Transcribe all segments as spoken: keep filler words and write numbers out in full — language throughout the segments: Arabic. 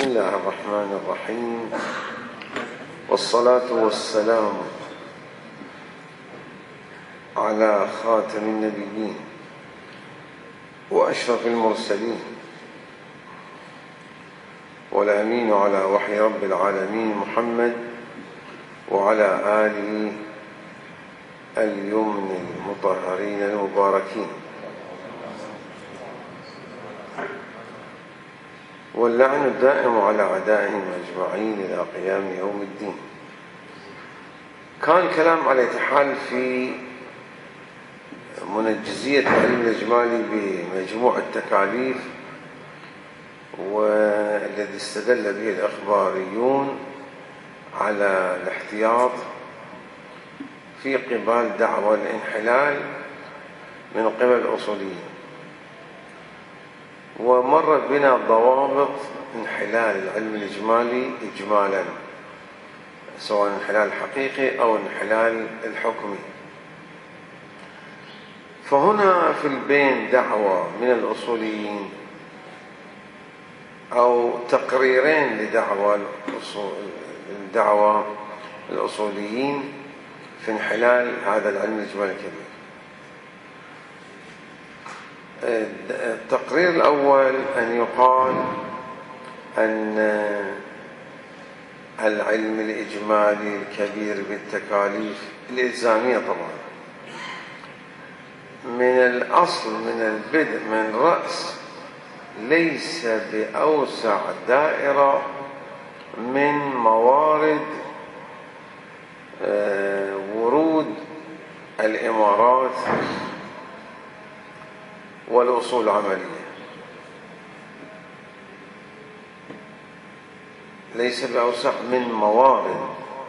بسم الله الرحمن الرحيم، والصلاة والسلام على خاتم النبيين وأشرف المرسلين والأمين على وحي رب العالمين محمد وعلى آله اليمن المطهرين المباركين، واللعن الدائم على أعدائهم أجمعين إلى قيام يوم الدين. كان كلام على حال في منجزية العلم الإجمالي بمجموع التكاليف، والذي استدل به الإخباريون على الاحتياط في قبال دعوى الانحلال من قبل الأصوليين، ومرت بنا ضوابط انحلال العلم الإجمالي إجمالا، سواء انحلال حقيقي أو انحلال الحكمي. فهنا في البين دعوة من الأصوليين أو تقريرين لدعوى الدعوة الأصوليين في انحلال هذا العلم الإجمالي الكبير. التقرير الأول أن يقال أن العلم الإجمالي الكبير بالتكاليف الإلزامية طبعا من الأصل من البدء من رأس ليس بأوسع دائرة من موارد ورود الإمارات والأصول العملية، ليس بأوسع من موارد.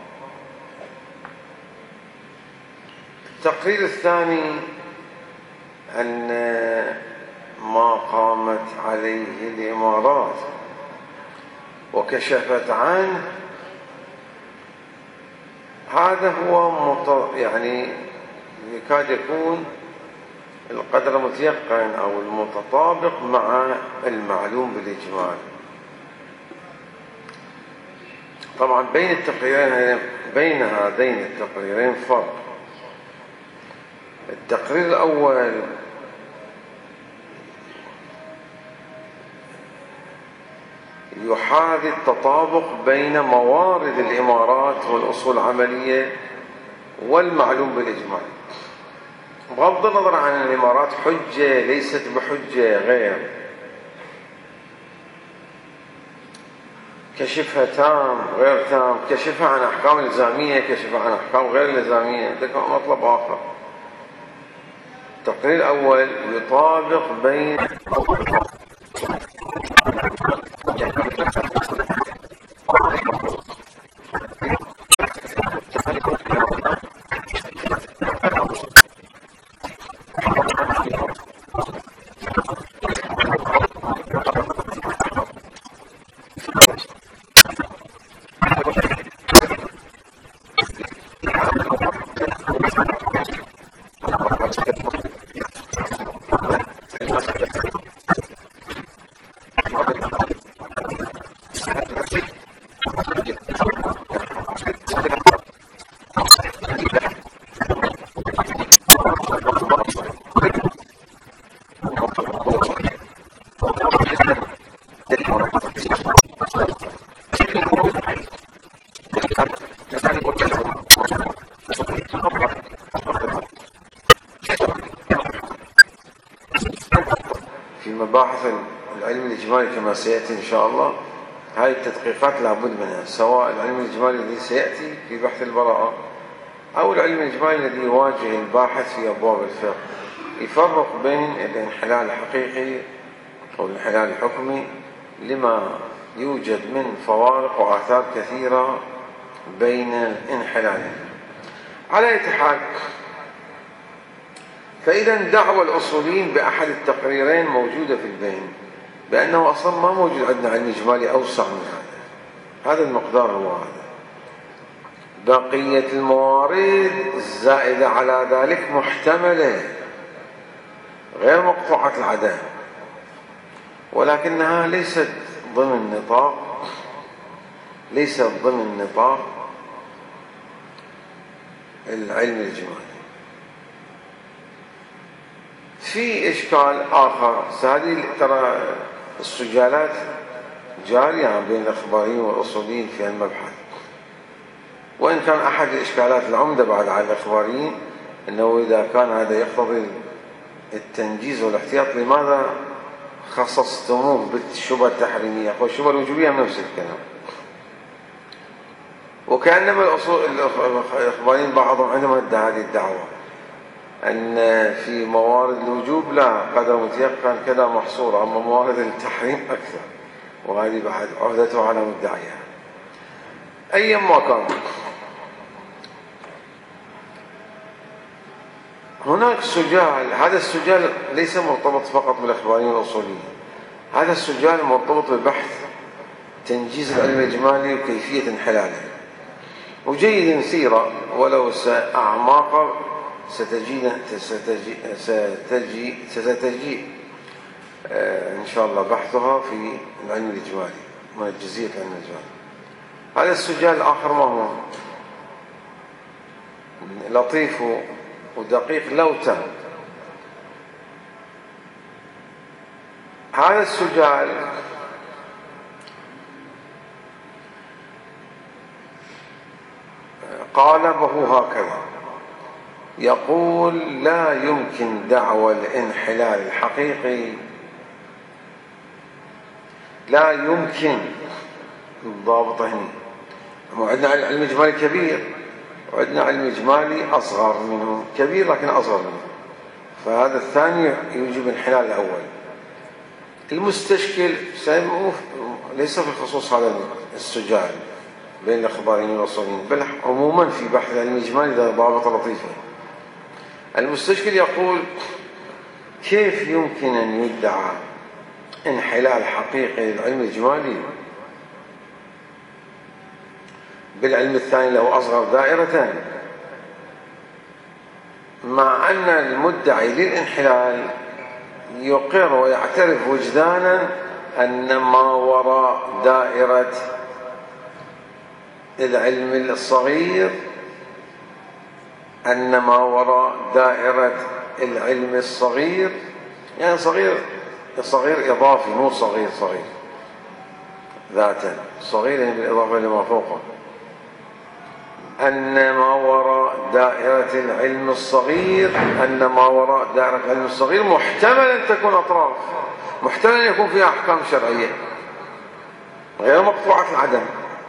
التقرير الثاني أن ما قامت عليه الإمارات وكشفت عنه هذا هو يعني يكاد يكون القدر المتيقن أو المتطابق مع المعلوم بالإجمال. طبعا بين التقريرين بين هذين التقريرين فرق. التقرير الأول يحاذي التطابق بين موارد الإمارات والأصول العملية والمعلوم بالإجمال، بغض النظر عن الإمارات حجة ليست بحجة غير، كشفها تام غير تام، كشفها عن أحكام إلزامية، كشفها عن أحكام غير إلزامية، ده كان مطلب آخر. التقرير الأول يطابق بين في مباحث العلم الإجمالي كما سيأتي إن شاء الله. هذه التدقيقات لابد منها، سواء العلم الإجمالي الذي سيأتي في بحث البراءة أو العلم الإجمالي الذي يواجه الباحث في أبواب الفقه، يفرق بين الانحلال الحقيقي أو الانحلال الحكمي لما يوجد من فوارق وآثار كثيرة بين الانحلالين. على أي حال، فإذا دعوى الأصوليين بأحد التقريرين موجودة في البين بأنه أصلا ما موجود عندنا علم إجمالي أوسع من هذا، هذا المقدار هو هذا. بقية الموارد الزائدة على ذلك محتملة غير مقطوعة العدم، ولكنها ليست ضمن نطاق ليس ضمن نطاق العلم الإجمالي. في إشكال آخر، هذه ترى السجالات جارية بين الإخباريين والأصوليين في المبحث، وإن كان أحد الإشكالات العمدة بعد على الإخباريين أنه إذا كان هذا يقتضي التنجيز والاحتياط لماذا خصصتموه بالشبهة التحريمية والشبهة الوجوبية من نفس الكلام؟ وكأنما الأصول الإخباريين بعضهم عندهم هذه الدعوة أن في موارد الوجوب لا قدر متيقن كذا محصورة، أما موارد التحريم أكثر، وهذه بعد عهدته على مدعيها. أيا ما كان، هناك سجال، هذا السجال ليس مرتبط فقط بالإخباريين والأصوليين، هذا السجال مرتبط ببحث تنجيز العلم الإجمالي وكيفية انحلاله، وجيد سيرة ولو أعماق ستجي ستجي ستجي, ستجي إن شاء الله بحثها في العلم الإجمالي، منجزية العلم الإجمالي. هذا السجال الآخر ما هو؟ لطيف ودقيق لو تم. هذا السجال قالبه هكذا، يقول لا يمكن دعوى الانحلال الحقيقي، لا يمكن، الضابط هنا وعندنا علم إجمالي كبير وعندنا علم إجمالي أصغر منه، كبير لكن أصغر منه، فهذا الثاني يوجب انحلال الأول. المستشكل ليس في خصوص هذا السجال بين الإخباريين والأصوليين، بل عموما في بحث العلم الإجمالي ذا ضابط لطيفة. المستشكل يقول كيف يمكن أن يدعى انحلال حقيقي للعلم الإجمالي بالعلم الثاني له أصغر دائرة، مع أن المدعي للانحلال يقر ويعترف وجدانا أن ما وراء دائرة العلم الصغير، أن ما وراء دائرة العلم الصغير، يعني صغير صغير إضافي مو صغير صغير ذاتا، صغير يعني بالإضافة لما فوقه، أن ما وراء دائرة العلم الصغير، أن ما وراء دائرة العلم الصغير محتمل أن تكون أطراف، محتمل أن يكون فيها أحكام شرعية غير مقطوعة العدم.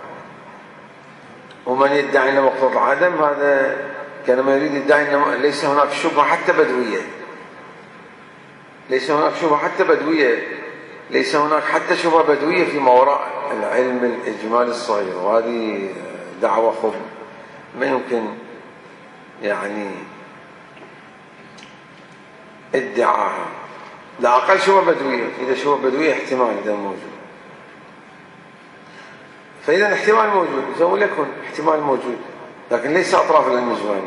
ومن يدعي أن مقطوعة العدم هذا كانما يريد يدعي أن ليس هناك شبهة حتى بدوية، ليس هناك شبهة حتى بدوية، ليس هناك حتى شبهة بدوية في ما وراء العلم الإجمالي الصغير، وهذه دعوة خب ما يمكن يعني ادعاها، لا أقل شبهة بدوية، إذا شبهة بدوية احتمال إذا موجود، فإذا احتمال موجود يقول لكم احتمال موجود لكن ليس أطراف العلم الإجمالي.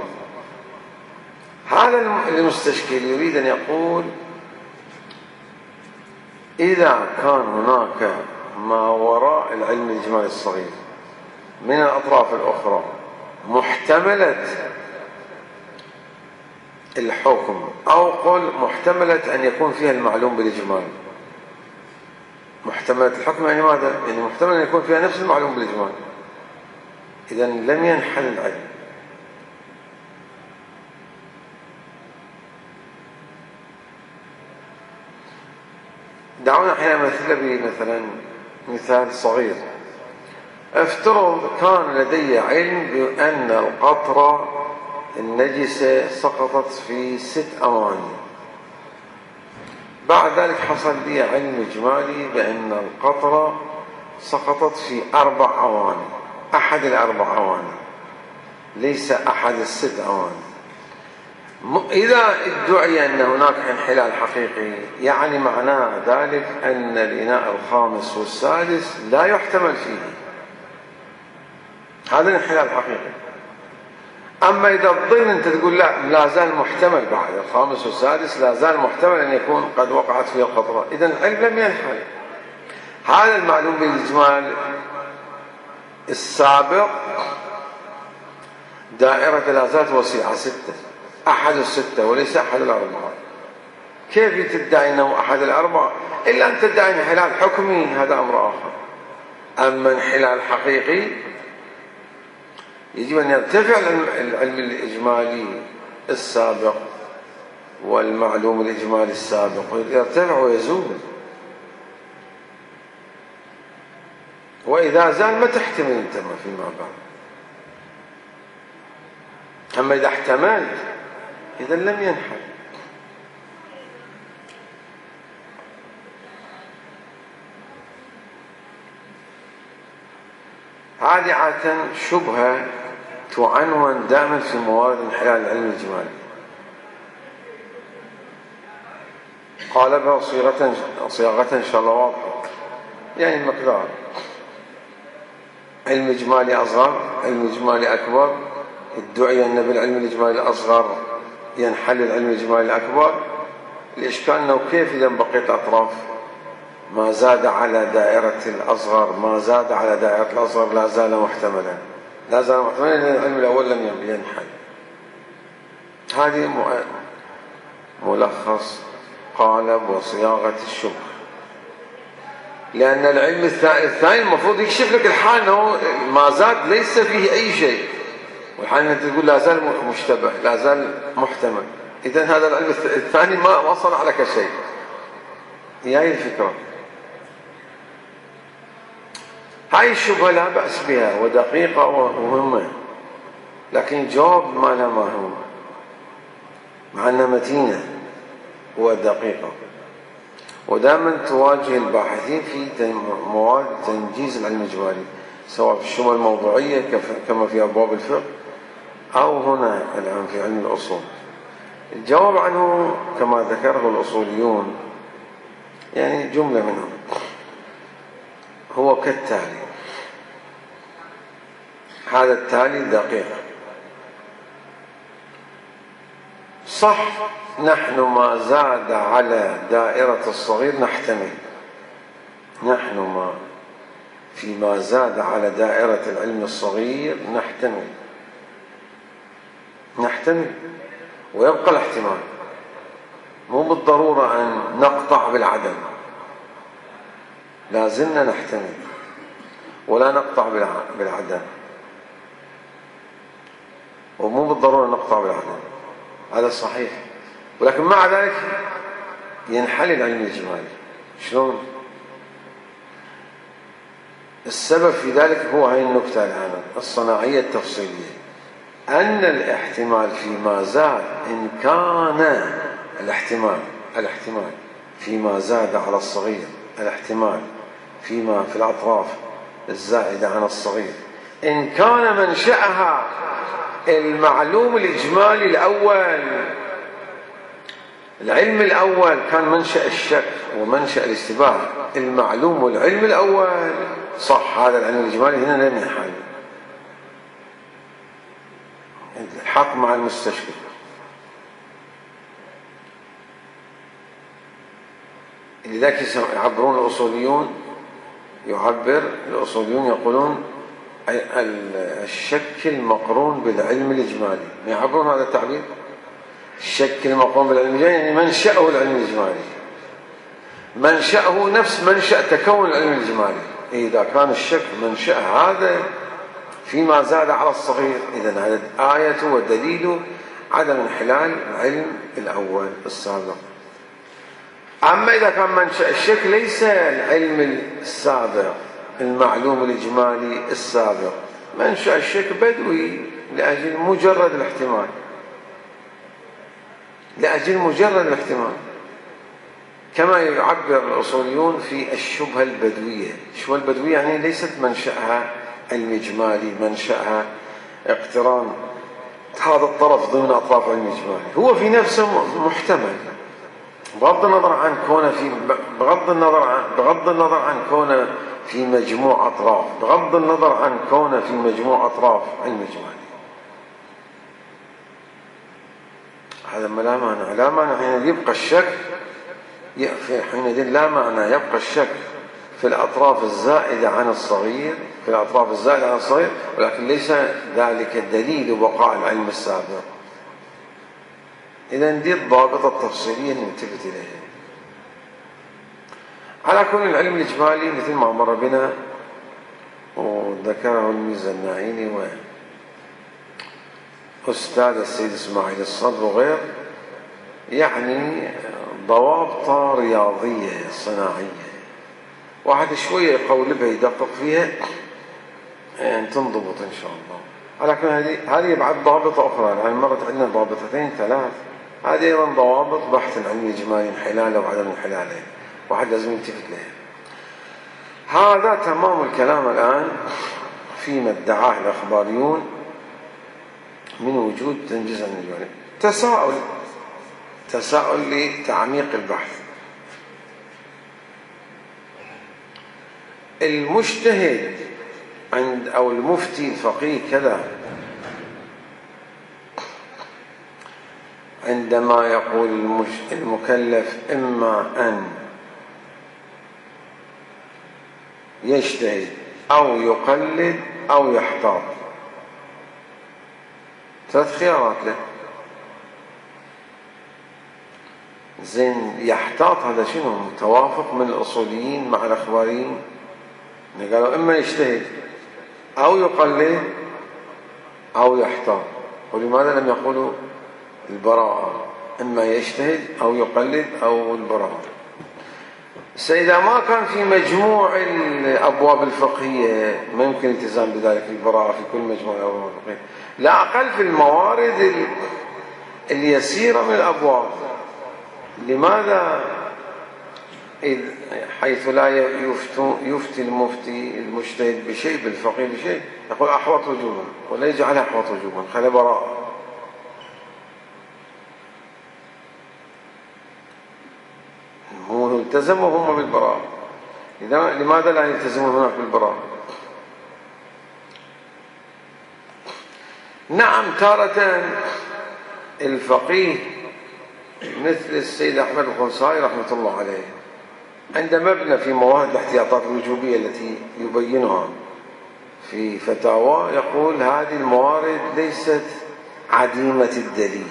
هذا المستشكل يريد أن يقول إذا كان هناك ما وراء العلم الإجمالي الصغير من الأطراف الأخرى محتملة الحكم، أو قل محتملة أن يكون فيها المعلوم بالإجمال، محتملة الحكم يعني ماذا؟ يعني محتمل أن يكون فيها نفس المعلوم بالإجمال، إذا لم ينحل العلم. دعونا حين مثل بمثلا مثال صغير، افترض كان لدي علم بأن القطرة النجسة سقطت في ست أواني، بعد ذلك حصل لي علم إجمالي بأن القطرة سقطت في أربع أواني، أحد الأربع أواني ليس أحد الست أواني. إذا ادعي أن هناك انحلال حقيقي يعني معناه ذلك أن الإناء الخامس والسادس لا يحتمل فيه، هذا الانحلال حقيقي. أما إذا تظن أنت تقول لا لا زال محتمل بعد الخامس والسادس، لا زال محتمل أن يكون قد وقعت فيه القطرة، إذن العلم لم ينحل. هذا المعلوم بالإجمال السابق دائرة لا زالت وسيعة ستة، أحد الستة وليس أحد الأربعة. كيف تدعي أنه أحد الأربعة إلا أن تدعي انحلال حكمي؟ هذا أمر آخر. أما انحلال حقيقي يجب أن يرتفع العلم الإجمالي السابق والمعلوم الإجمالي السابق، يرتفع ويزول. وإذا زال ما تحتمل أنت ما فيما بعد. أما إذا احتملت إذا لم ينحل. هذه عادة شبهة تعنون دائما في موارد انحلال العلم الإجمالي. قالبها صيغة صياغة إن شاء الله واضحة، يعني المقدار: علم إجمالي أصغر، علم إجمالي أكبر. ادعي أن بالعلم الإجمالي الأصغر ينحل العلم الإجمالي الأكبر. الإشكال أنه كيف إذا بقيت أطراف ما زاد على دائرة الأصغر ما زاد على دائرة الأصغر لا زال محتملا، لا زال محتملا لأن العلم الأول لم ينحل. هذه ملخص قالب وصياغة الشبه. لأن العلم الثاني المفروض يكشف لك الحال أنه ما زاد ليس فيه أي شيء، والحال أنت تقول لا زال مشتبه لا زال محتمل. إذن هذا العلم الثاني ما وصل على شيء. هي الفكرة. هاي الشبهة لا بأس بها ودقيقة ومهمة، لكن الجواب ما لها ما هو، مع أنها متينة ودقيقة. ودائما تواجه الباحثين في مواد تنجيز العلم الإجمالي، سواء في الشبهة الموضوعية كما في أبواب الفقه أو هنا الآن في علم الأصول. الجواب عنه كما ذكره الأصوليون، يعني جملة منهم، هو كالتالي. هذا التالي دقيق. صح، نحن ما زاد على دائرة الصغير نحتمل، نحن ما فيما زاد على دائرة العلم الصغير نحتمل نحتمل ويبقى الاحتمال. مو بالضرورة أن نقطع بالعدم، لازلنا نحتمل ولا نقطع بالعدم، ومو بالضرورة نقطع بالعدم، هذا صحيح. ولكن مع ذلك ينحل العلم الإجمالي. شلون؟ السبب في ذلك هو هذه النكتة الآن الصناعية التفصيلية، أن الاحتمال فيما زاد إن كان الاحتمال الاحتمال فيما زاد على الصغير، الاحتمال فيما في الأطراف الزائدة عن الصغير، إن كان منشأها المعلوم الإجمالي الأول، العلم الأول كان منشأ الشك ومنشأ الاشتباه، المعلوم والعلم الأول صح، هذا العلم الإجمالي هنا لم ينحل. الحق مع المستشكل. لذلك يعبرون الأصوليون يعبر الأصوليون يقولون الشك المقرون بالعلم الإجمالي، يعبرون هذا التعبير، الشك المقرون بالعلم الإجمالي يعني منشأه العلم الإجمالي، منشأه نفس منشأ تكون العلم الإجمالي. إذا كان الشك منشأ هذا فيما زاد على الصغير، إذن هذا آية ودليل عدم انحلال العلم الأول السابق. أما إذا كان منشأ الشك ليس العلم السابق المعلوم الإجمالي السابق، منشأ الشك بدوي لأجل مجرد الاحتمال، لأجل مجرد الاحتمال، كما يعبر الأصوليون في الشبهة البدوية. الشبهة البدوية يعني ليست منشأها الإجمالي، منشأها اقتران هذا الطرف ضمن أطراف علم الإجمالي، هو في نفسه محتمل بغض النظر عن كونه في بغض النظر عن بغض النظر عن كونه في مجموع أطراف بغض النظر عن كونه في مجموع أطراف علم الإجمالي. هذا ما لا معنى، لا معنى حين يبقى الشك، حينئذ لا معنى يبقى الشك في الأطراف الزائدة عن الصغير في الأطراف الزائدة عن الصغير، ولكن ليس ذلك دليل بقاء العلم السابق. إذن دي الضابطة التفصيلية نلتفت إليها. على كل العلم الإجمالي مثل ما مر بنا وذكره الميزانعيني وأستاذ السيد إسماعيل الصدر وغير، يعني ضوابط رياضية صناعية، واحد شوية يقولبها يدقق فيها يعني تنضبط إن شاء الله. ولكن هذه هذه بعد ضابطة أخرى، يعني مرت عندنا ضابطتين ثلاث، هذه أيضا ضوابط بحث العلم الإجمالي انحلاله وعدم انحلاله، واحد لازم يلتفت له. هذا تمام الكلام الآن فيما ادعاه الأخباريون من وجود تنجيز عن الإجمالي. تساؤل تساؤل لتعميق البحث. المجتهد عند أو المفتي الفقيه كذا عندما يقول المكلف إما أن يجتهد أو يقلد أو يحتاط، ثلاث خيارات له. زين يحتاط هذا شنو؟ متوافق من الأصوليين مع الأخباريين، قالوا إما يجتهد أو يقلد أو يحتاط. ولماذا لم يقولوا البراءة؟ إما يجتهد أو يقلد أو البراءة. إذا ما كان في مجموع الأبواب الفقهية ما يمكن الالتزام بذلك البراءة في كل مجموع الأبواب الفقهية، لا أقل في الموارد اليسيرة من الأبواب. لماذا إذ حيث لا يفتي المفتي المجتهد بشيء بالفقيه بشيء يقول أحوط وجوبا، ولا يجعل أحوط وجوبا، خلي براءة. هو التزموا هم بالبراءة، لماذا لا يلتزمون هناك بالبراءة؟ نعم تارة الفقيه مثل السيد أحمد الخنسائي رحمة الله عليه عند مبنى في مواهب الاحتياطات الوجوبية التي يبينها في فتاوى يقول هذه الموارد ليست عديمة الدليل،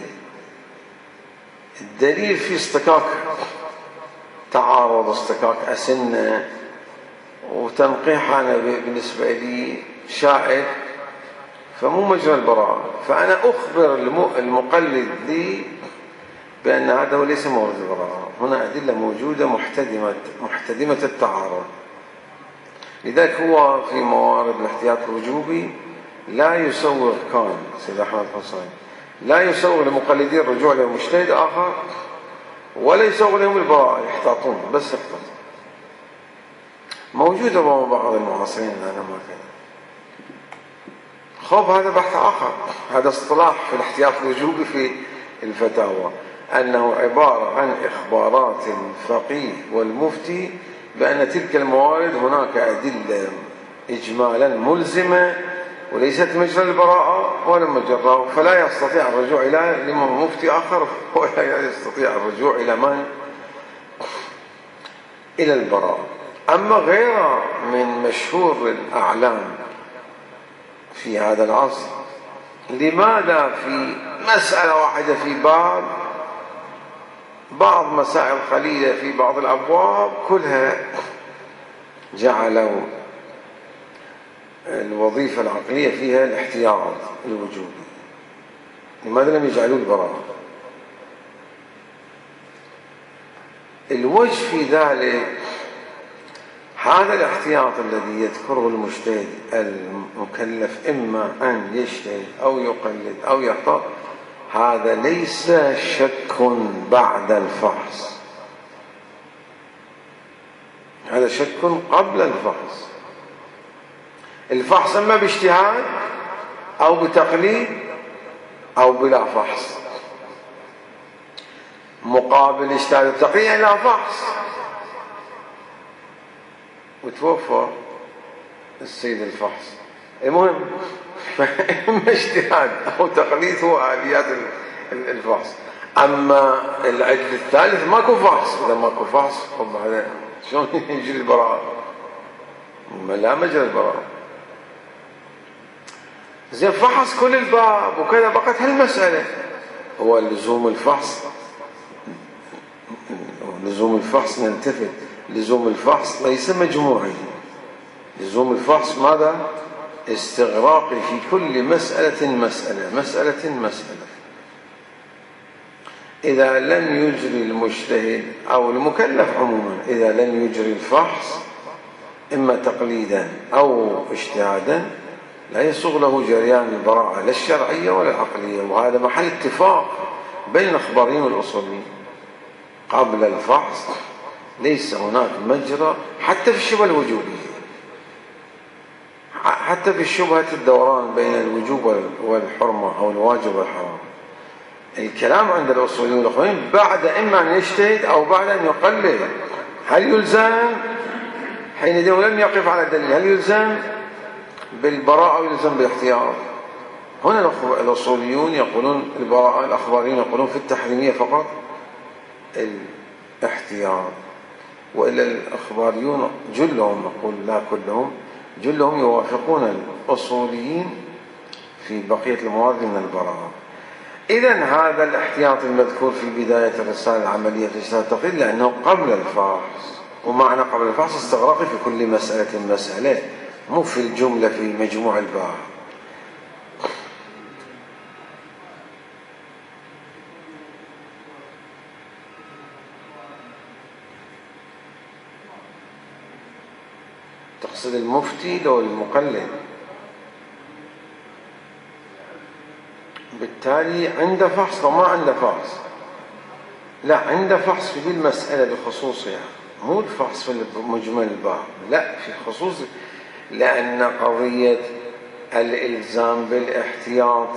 الدليل في اصطكاك تعارض، اصطكاك أسنة، وتنقيح أنا بالنسبة لي شائع، فمو مجرى البراءة. فأنا أخبر المقلد لي بأن هذا هو ليس مورد البراءة، هنا أدلة موجودة محتدمة محتدمة التعارض. لذلك هو في موارد الاحتياط الوجوبي لا يسوغ، كان سيد أحمد الخنسائي لا يسوغ لمقلدين الرجوع لمجتهد آخر ولا يسوغ لهم البراءة، يحتاطون بس يحتاطون. موجودة بعض المعاصرين أنا ما كان خوف، هذا بحث آخر، هذا اصطلاح في الاحتياط الوجوبي في الفتاوى أنه عبارة عن إخبارات الفقيه والمفتي بأن تلك الموارد هناك أدلة إجمالا ملزمة وليست مجرى البراءة ولا مجرى، فلا يستطيع الرجوع إلى مفتي آخر ولا يستطيع الرجوع إلى من؟ إلى البراءة. أما غير من مشهور الأعلام في هذا العصر، لماذا في مسألة واحدة في باب بعض مسائل قليلة في بعض الأبواب كلها جعلوا الوظيفة العقلية فيها الاحتياط الوجوبي، لماذا لم يجعلوا البراءة؟ الوجه في ذلك هذا الاحتياط الذي يذكره المجتهد المكلف إما أن يجتهد أو يقلد أو يحتاط، هذا ليس شك بعد الفحص، هذا شك قبل الفحص. الفحص إما باجتهاد أو بتقليد أو بلا فحص، مقابل اجتهاد التقليد يعني لا فحص، وتوفى السيد الفحص. المهم فإما اجتهاد أو تقليد هو آليات الفحص. أما العدل الثالث ماكو فحص، إذا ماكو فحص طب هذا شلون يجري البراءة؟ لا مجرى البراءة. زين فحص كل الباب وكذا، بقت هالمسألة. هو لزوم الفحص، لزوم الفحص نلتفت، لزوم الفحص ليس مجموعي. لزوم الفحص ماذا؟ استغراقي في كل مسألة مسألة مسألة مسألة. إذا لم يجري المجتهد أو المكلف عموما، إذا لم يجري الفحص إما تقليدا أو اجتهادا، لا يسوغ له جريان البراءة لا الشرعية ولا العقلية. وهذا محل اتفاق بين الأخباريين والأصوليين. قبل الفحص ليس هناك مجرى، حتى في الشبهة الوجودية، حتى في شبهة الدوران بين الوجوب والحرمة أو الواجب والحرام. الكلام عند الأصوليين والأخوين بعد إما أن يجتهد أو بعد أن يقلد. هل يلزم حينئذ ولم يقف على دليل، هل يلزم بالبراءة أو يلزم بالاحتياط؟ هنا الأصوليون يقولون البراءة، الأخباريين يقولون في التحريمية فقط الاحتياط. وإلا الأخباريون جلهم، نقول لا كلهم، جلهم يوافقون الأصوليين في بقية الموارد من البراءة. إذن هذا الاحتياط المذكور في بداية الرسالة العملية في اجتهاد التقليد لأنه قبل الفحص، ومعنى قبل الفحص استغراقي في كل مسألة مسألة، مو في الجملة في مجموع الباب. تقصد المفتي لو المقلد؟ بالتالي عنده فحص وما عنده فحص؟ لا، عنده فحص في المسألة بخصوصها، مو الفحص في مجمل الباب، لا في خصوص، لأن قضية الإلزام بالاحتياط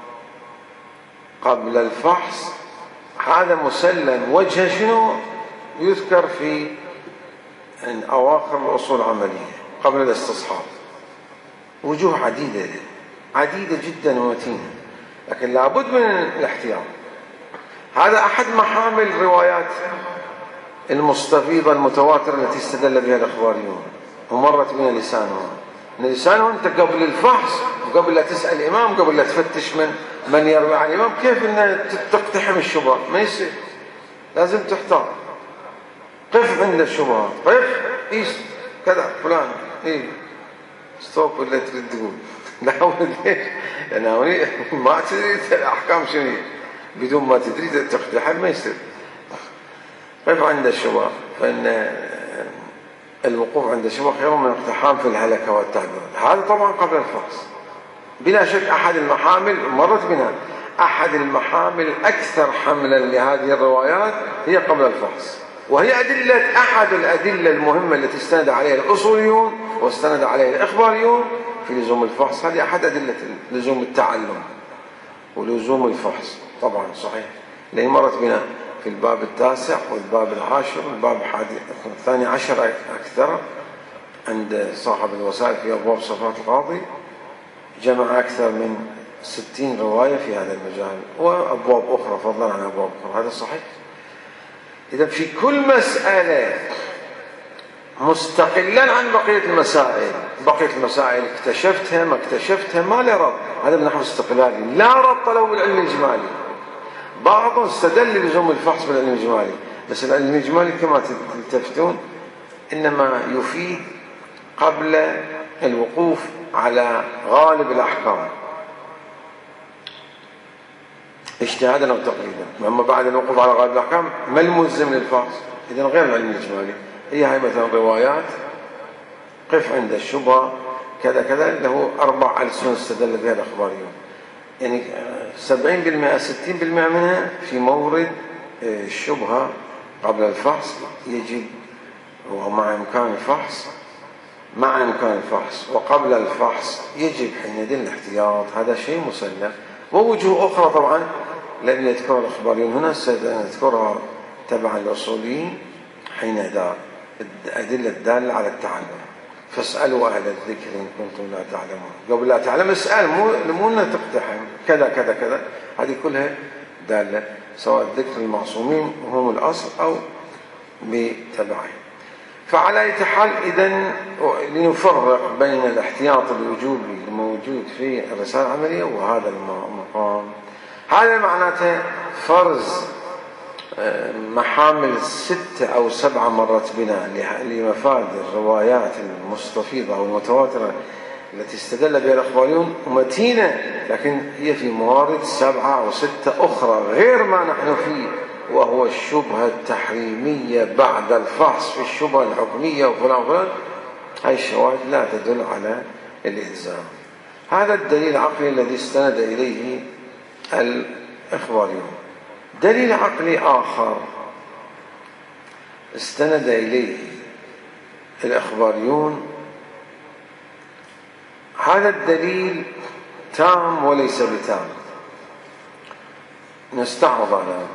قبل الفحص هذا مسلم. وجه شنو يذكر في أواخر الأصول العملية قبل الاستصحاب؟ وجوه عديدة عديدة جدا ومتينة، لكن لابد من الاحتياط. هذا أحد محامل الروايات المستفيضة المتواترة التي استدل بها الأخباريون ومرت بنا لسانهم. إن لسانهم أنت قبل الفحص وقبل لا تسأل الإمام، قبل لا تفتش من من يروي عن الإمام، كيف أن تقتحم الشبهات؟ ما يصير، لازم تحتاط. قف عند الشبهات، قف إيش كذا فلان إيه ستوب ولا تريد تقول لا ليش؟ لأن ما تدري الأحكام شنو بدون ما تدري تقتحم، ما يصير. قف عند الشبهات، فإن الوقوف عند الشبهة خير من الاقتحام في الهلكة والتعبير. هذا طبعا قبل الفحص بلا شك. أحد المحامل مرت بنا، أحد المحامل الأكثر حملا لهذه الروايات هي قبل الفحص، وهي أدلة، أحد الأدلة المهمة التي استند عليها الأصوليون واستند عليها الإخباريون في لزوم الفحص. هذه أحد أدلة لزوم التعلم ولزوم الفحص طبعا صحيح، لأن مرت بنا في الباب التاسع والباب العاشر والباب الثاني عشر أكثر عند صاحب الوسائل في أبواب صفات القاضي، جمع أكثر من ستين رواية في هذا المجال وأبواب أخرى فضلا عن أبواب أخرى. هذا صحيح. إذا في كل مسألة مستقلا عن بقية المسائل، بقية المسائل اكتشفتها ما اكتشفتها ما له ربط، هذا من نحو استقلالي لا ربط له بالعلم الإجمالي. بعض استدل بلزوم الفحص بالعلم الإجمالي، بس العلم الإجمالي كما تلتفتون إنما يفيد قبل الوقوف على غالب الأحكام اجتهادا أو تقليدا، أما بعد الوقوف على غالب الأحكام ما الملزم للفحص. إذن غير العلم الإجمالي هي هاي مثلا روايات قف عند الشبهة كذا كذا له أربع ألسن استدل بها الأخباريون، يعني سبعين بالمئة ستين بالمئة منها في مورد الشبهة قبل الفحص يجب، ومع إمكان الفحص مع إمكان الفحص وقبل الفحص يجب حينئذ الاحتياط. هذا شيء مسلم. ووجوه أخرى طبعا لم يذكرها الأخباريون هنا سنذكرها تبع الأصوليين حينئذ، الأدلة الدالة على التعلم. فاسألوا أهل الذكر إن كنتم لا تعلمون. قبل لا تعلم اسأل، مو مو أن تقتحم كذا كذا كذا. هذه كلها دالة، سواء ذكر المعصومين وهم الأصل أو بتبعهم. فعلى أي حال إذن لنفرق بين الاحتياط الوجوبي الموجود في الرسالة العملية وهذا المقام. هذا معناته فرز محامل ستة أو سبعة مرت بنا لمفاد الروايات المستفيضة أو المتواترة التي استدل بها الأخباريون متينة، لكن هي في موارد سبعة أو ستة أخرى غير ما نحن فيه، وهو الشبهة التحريمية بعد الفحص في الشبهة الحكمية وفلان وفلان. هاي الشواهد لا تدل على الإلزام. هذا الدليل العقلي الذي استند إليه الإخباريون. دليل عقلي آخر استند إليه الإخباريون، هذا الدليل تام وليس بتام، نستعرض على هذا.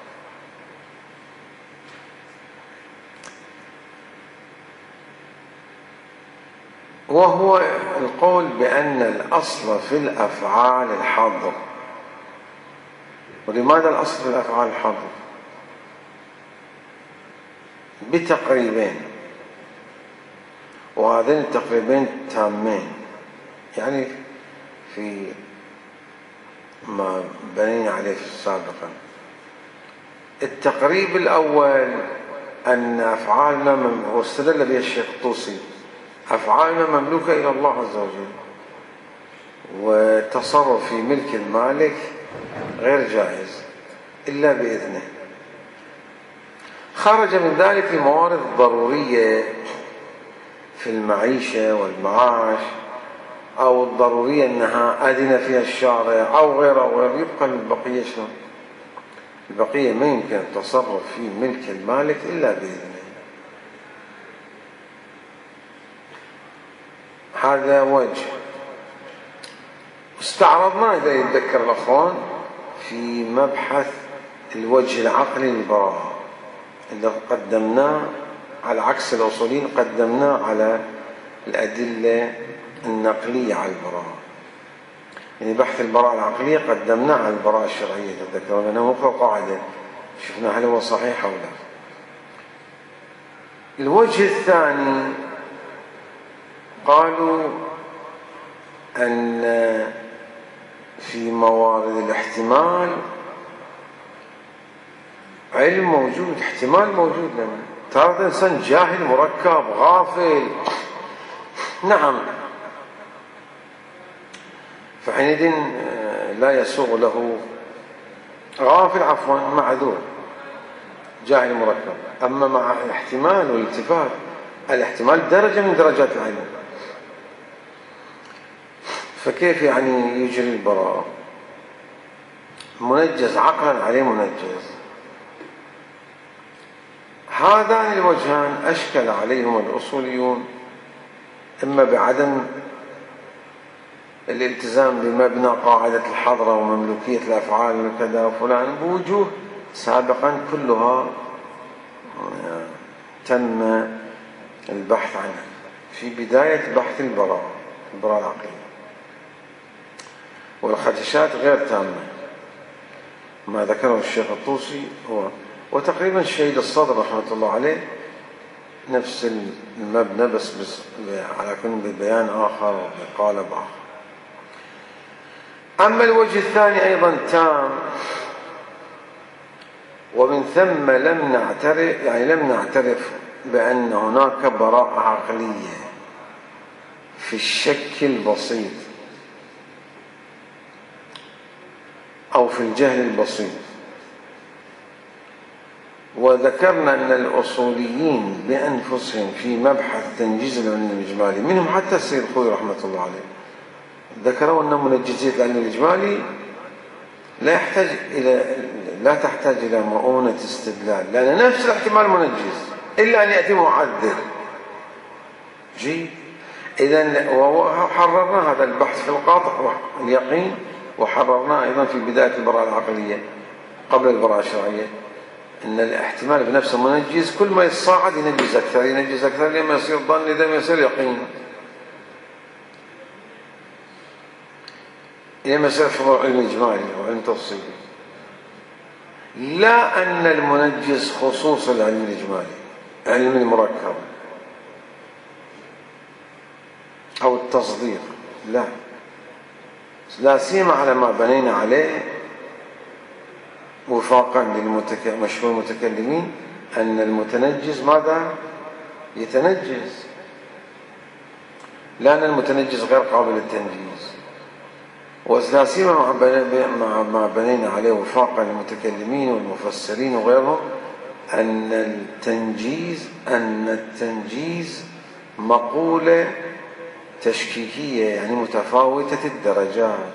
وهو القول بأن الأصل في الأفعال الحظر. ولماذا الأصل في الأفعال الحظر؟ بتقريبين، وهذين التقريبين تامين، يعني في ما بنينا عليه سابقا. التقريب الأول أن أفعالنا، واستدل به الشيخ الطوسي، أفعالنا مملوكة إلى الله عز وجل، والتصرف في ملك المالك غير جائز إلا بإذنه. خرج من ذلك الموارد الضرورية في المعيشة والمعاش، أو الضرورية أنها أذن فيها الشارع أو غيره أو غيره، يبقى البقية شنو؟ البقية ما يمكن التصرف في ملك المالك إلا بإذنه. هذا وجه. استعرضنا إذا يتذكر الأخوان في مبحث الوجه العقلي للبراءة، اللي قدمناه على عكس الأصولين، قدمناه على الأدلة النقلية على البراءة. يعني بحث البراءة العقلية قدمناه على البراءة الشرعية، تذكرون أنه مقرأ قاعدة شفنا هل هو صحيح أو لا. الوجه الثاني قالوا أن في موارد الاحتمال علم موجود، احتمال موجود لنا. ترى إنسان جاهل مركب غافل، نعم، فحينئذ لا يسوغ له، غافل عفوا معذور، جاهل مركب. أما مع الاحتمال والالتفات، الاحتمال درجة من درجات العلم، فكيف يعني يجري البراءة؟ منجز عقلا عليه منجز. هذان الوجهان أشكل عليهم الأصوليون، إما بعدم الالتزام بمبنى قاعدة الحضرة ومملوكية الأفعال وكذا وفلان، بوجوه سابقا كلها تم البحث عنها في بداية بحث البراءة، البراءة العقلية، والخدشات غير تامة. ما ذكره الشيخ الطوسي هو، وتقريبا الشهيد الصدر رحمة الله عليه نفس المبنى، بس, بس على كل ببيان آخر وبقالب آخر. أما الوجه الثاني أيضا تام، ومن ثم لم نعترف، يعني لم نعترف بأن هناك براءة عقلية في الشك البسيط أو في الجهل البسيط. وذكرنا أن الأصوليين بأنفسهم في مبحث تنجيز العلم الإجمالي، منهم حتى السيد الخوي رحمة الله عليه، ذكروا أن منجزية العلم الإجمالي لا يحتاج إلى لا تحتاج إلى مؤونة استدلال، لأن نفس الاحتمال منجز إلا أن يأتي معذر. جيد. إذن وحررنا هذا البحث في القاطع واليقين، وحررنا أيضا في بداية البراءة العقلية قبل البراءة الشرعية أن الاحتمال بنفسه منجز، كل ما يتصاعد ينجز أكثر ينجز أكثر لما يصير ظن، لما يصير يقين، لما يصير حضور علم إجمالي وعلم تفصيلي. لا أن المنجز خصوص العلم الإجمالي، علم المركب، والتصديق، لا لا سيما على ما بنينا عليه وفاقا لمشهور المتكلمين أن المتنجز ماذا؟ يتنجز، لأن المتنجز غير قابل للتنجيز. ولا سيما مع ما بنينا عليه وفاقا للمتكلمين والمفسرين وغيرهم أن التنجيز أن التنجيز مقولة تشكيكية، يعني متفاوتة الدرجات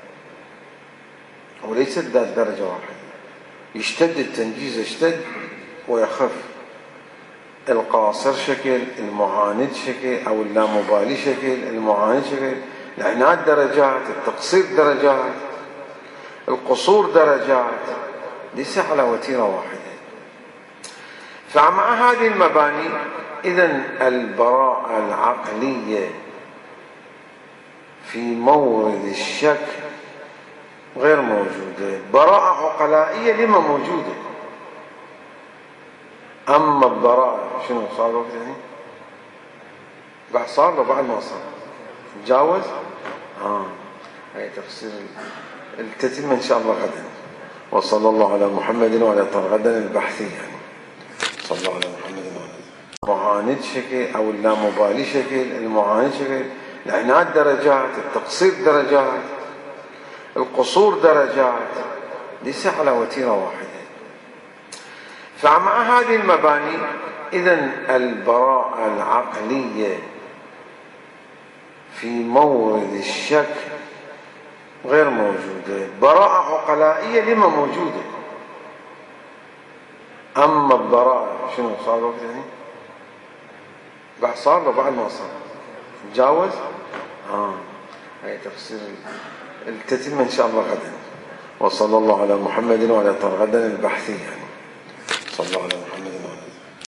وليست ذات درجة واحدة. يشتد التنجيز يشتد ويخف، القاصر شكل، المعاند شكل، أو اللامبالي شكل، المعاند شكل، العناد درجات، التقصير درجات، القصور درجات، ليس على وتيرة واحدة. فمع هذه المباني إذن البراءة العقلية في مورد الشك غير موجودة. براءة عقلائية لما موجودة، أما البراءة شنو صار وقت يعني؟ بعد صار لو بعد ما صار تجاوز. آه هاي تفسير التتمة إن شاء الله غدا. وصلى الله على محمد وعلى غدا البحثي يعني صلى الله على محمد وعلى المعاند شكل، أو اللامبالي شكل، المعاند شكل، العناد درجات، التقصير درجات، القصور درجات، ليس على وتيرة واحدة. فمع هذه المباني إذن البراءة العقلية في مورد الشك غير موجودة. براءة عقلائية لما موجودة، أما البراءة شنو صار وقت يعني؟ بعد صار لو بعد ما صار تجاوز. آه هاي تفسير التتمة إن شاء الله غدا. وصلى الله على محمد وعلى غدا البحثي يعني صلى الله على محمد وعلى